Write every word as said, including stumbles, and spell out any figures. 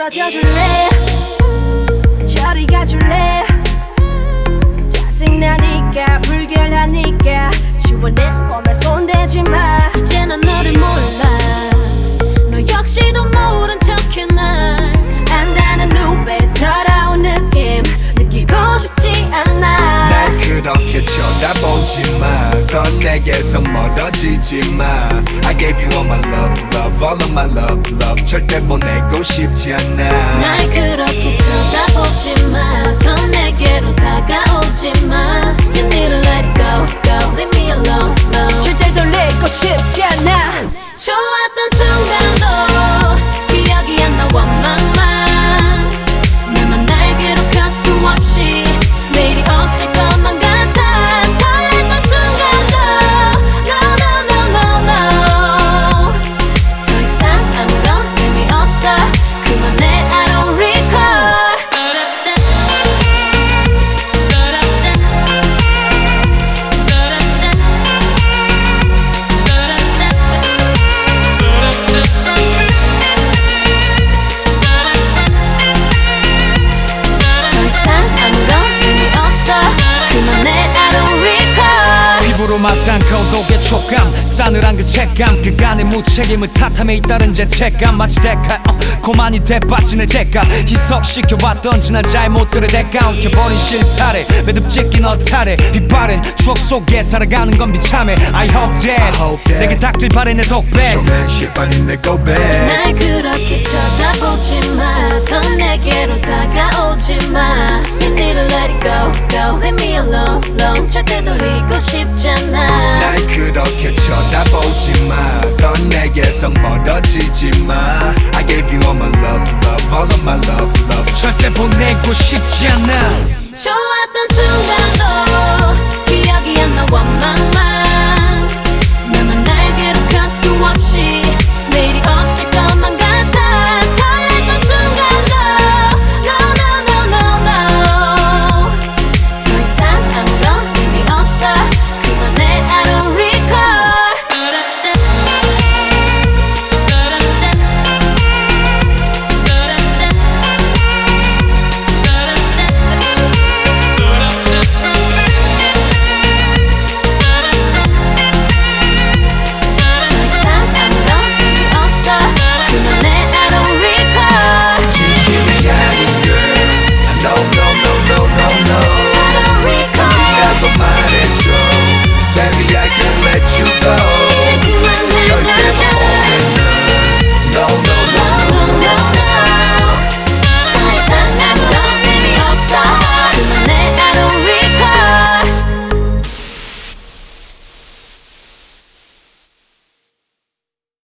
떨어져 줄래 저리 가줄래 짜증나니까 불결하니까 지워내 봄에 손대지 마 이제 난 너를 몰라 너 역시도 모른 척해 날 안다는 눈빛 더러운 느낌 느끼고 싶지 않아 날 그렇게 쳐다보지 마 더 내게서 멀어지지 마 I gave you all my love, love, all of my love, love 절대 보내고 싶지 않아 날 그렇게 쳐다보지 마더 내게로 다가오지 마 You need to let it go, go, leave me alone, alone 절대 돌리고 싶지 않아 좋았던 순간도 기억이 안 나와 맘만 나만 날 괴롭힐 수 없이 내일이 없을 것만 같아 설렜던 순간도 No no no no no 더 이상 아무런 의미 없어 그만해 I don't recall 피부로 맞지 않고 독의 촉감 싸늘한 그 책감 그간의 무책임을 탓함에 잇따른 죄책감 마치 대가 어, 고만이 대빠진 내 죄감 희석시켜왔던 지난 잘못들의 대가 엉켜버린 실타래 매듭짓긴 어타래 빛바랜 추억 속에 살아가는 건 비참해 I hope that, I hope that 내게 닥들 바래 내 독백 쇼맨십 아닌 내 고백 날 그렇게 쳐다보지 마더 내게로 다가오지 마 You need to let it go, go Leave me alone, alone 절대 돌리고 싶지 않아 날 그렇게 쳐다보지 마 더 내게서 멀어지지 마 I gave you all my love, love, all of my love, love 절대 보내고 싶지 않아 좋았던 순간도 기억이 안 나와 맘만 나만 날 괴롭힐 수 없이